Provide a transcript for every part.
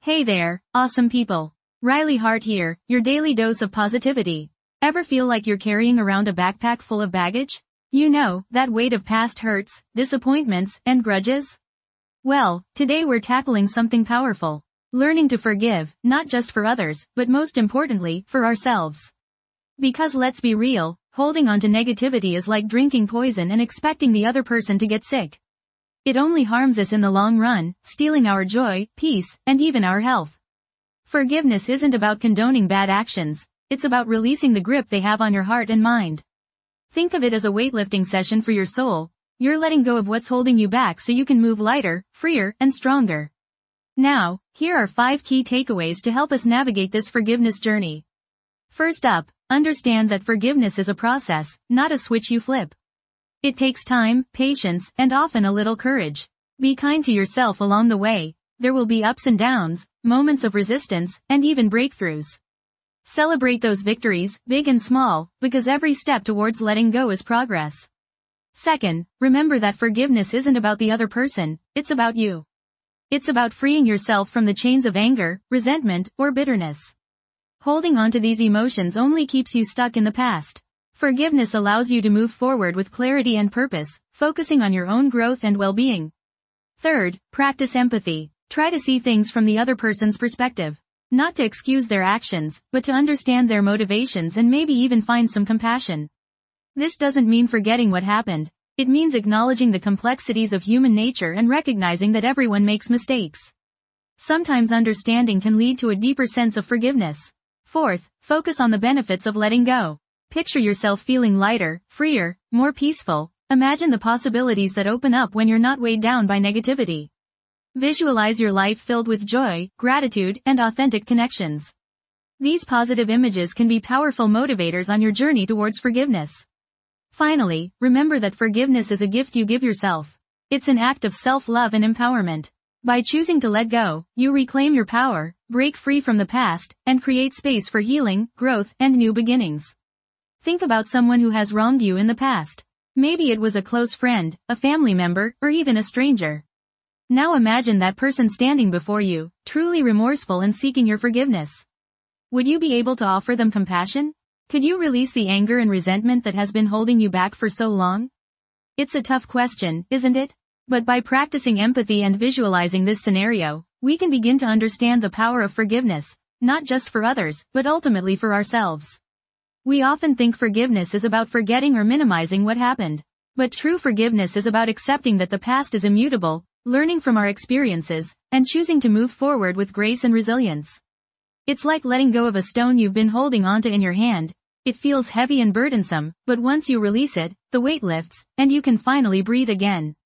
Hey there, awesome people. Riley Hart here, your daily dose of positivity. Ever feel like you're carrying around a backpack full of baggage? You know, that weight of past hurts, disappointments, and grudges? Well, today we're tackling something powerful. Learning to forgive, not just for others, but most importantly, for ourselves. Because let's be real, holding on to negativity is like drinking poison and expecting the other person to get sick. It only harms us in the long run, stealing our joy, peace, and even our health. Forgiveness isn't about condoning bad actions, it's about releasing the grip they have on your heart and mind. Think of it as a weightlifting session for your soul. You're letting go of what's holding you back so you can move lighter, freer, and stronger. Now, here are 5 key takeaways to help us navigate this forgiveness journey. First up, understand that forgiveness is a process, not a switch you flip. It takes time, patience, and often a little courage. Be kind to yourself along the way. There will be ups and downs, moments of resistance, and even breakthroughs. Celebrate those victories, big and small, because every step towards letting go is progress. Second, remember that forgiveness isn't about the other person, it's about you. It's about freeing yourself from the chains of anger, resentment, or bitterness. Holding on to these emotions only keeps you stuck in the past. Forgiveness allows you to move forward with clarity and purpose, focusing on your own growth and well-being. Third, practice empathy. Try to see things from the other person's perspective. Not to excuse their actions, but to understand their motivations and maybe even find some compassion. This doesn't mean forgetting what happened. It means acknowledging the complexities of human nature and recognizing that everyone makes mistakes. Sometimes understanding can lead to a deeper sense of forgiveness. Fourth, focus on the benefits of letting go. Picture yourself feeling lighter, freer, more peaceful. Imagine the possibilities that open up when you're not weighed down by negativity. Visualize your life filled with joy, gratitude, and authentic connections. These positive images can be powerful motivators on your journey towards forgiveness. Finally, remember that forgiveness is a gift you give yourself. It's an act of self-love and empowerment. By choosing to let go, you reclaim your power, break free from the past, and create space for healing, growth, and new beginnings. Think about someone who has wronged you in the past. Maybe it was a close friend, a family member, or even a stranger. Now imagine that person standing before you, truly remorseful and seeking your forgiveness. Would you be able to offer them compassion? Could you release the anger and resentment that has been holding you back for so long? It's a tough question, isn't it? But by practicing empathy and visualizing this scenario, we can begin to understand the power of forgiveness, not just for others, but ultimately for ourselves. We often think forgiveness is about forgetting or minimizing what happened. But true forgiveness is about accepting that the past is immutable, learning from our experiences, and choosing to move forward with grace and resilience. It's like letting go of a stone you've been holding onto in your hand. It feels heavy and burdensome, but once you release it, the weight lifts, and you can finally breathe again.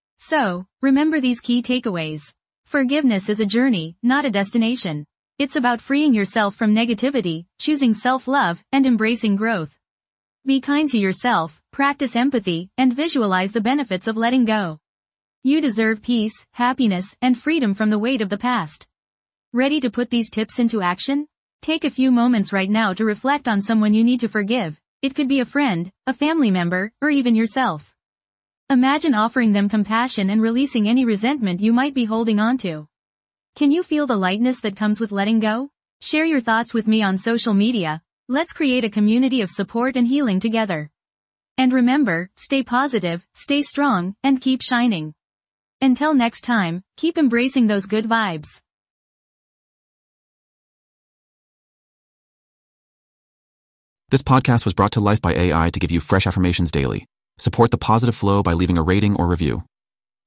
So, remember these key takeaways. Forgiveness is a journey, not a destination. It's about freeing yourself from negativity, choosing self-love, and embracing growth. Be kind to yourself, practice empathy, and visualize the benefits of letting go. You deserve peace, happiness, and freedom from the weight of the past. Ready to put these tips into action? Take a few moments right now to reflect on someone you need to forgive. It could be a friend, a family member, or even yourself. Imagine offering them compassion and releasing any resentment you might be holding onto. Can you feel the lightness that comes with letting go? Share your thoughts with me on social media. Let's create a community of support and healing together. And remember, stay positive, stay strong, and keep shining. Until next time, keep embracing those good vibes. This podcast was brought to life by AI to give you fresh affirmations daily. Support the positive flow by leaving a rating or review.